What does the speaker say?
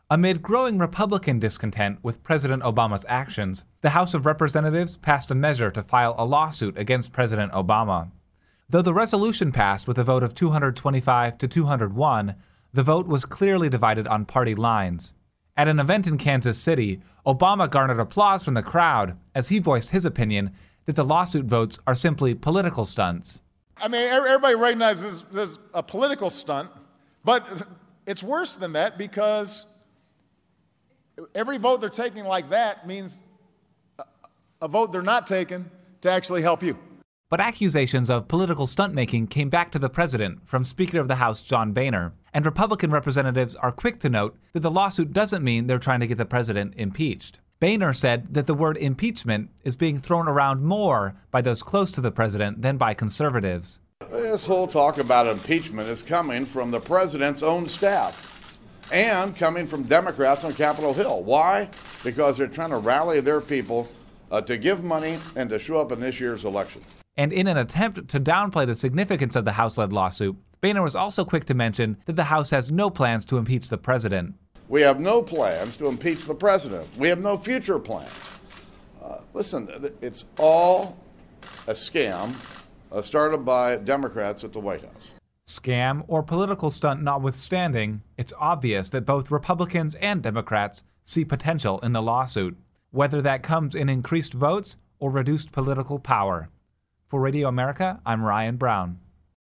Amid growing Republican discontent with President Obama's actions, the House of Representatives passed a measure to file a lawsuit against President Obama. Though the resolution passed with a vote of 225 to 201, the vote was clearly divided on party lines. At an event in Kansas City, Obama garnered applause from the crowd as he voiced his opinion that the lawsuit votes are simply political stunts. I mean, everybody recognizes this is a political stunt, but it's worse than that because every vote they're taking like that means a vote they're not taking to actually help you. But accusations of political stunt-making came back to the president from Speaker of the House John Boehner, and Republican representatives are quick to note that the lawsuit doesn't mean they're trying to get the president impeached. Boehner said that the word impeachment is being thrown around more by those close to the president than by conservatives. This whole talk about impeachment is coming from the president's own staff and coming from Democrats on Capitol Hill. Why? Because they're trying to rally their people to give money and to show up in this year's election. And in an attempt to downplay the significance of the House-led lawsuit, Boehner was also quick to mention that the House has no plans to impeach the president. We have no plans to impeach the president. We have no future plans. Listen, it's all a scam started by Democrats at the White House. Scam or political stunt notwithstanding, it's obvious that both Republicans and Democrats see potential in the lawsuit, whether that comes in increased votes or reduced political power. For Radio America, I'm Ryan Brown.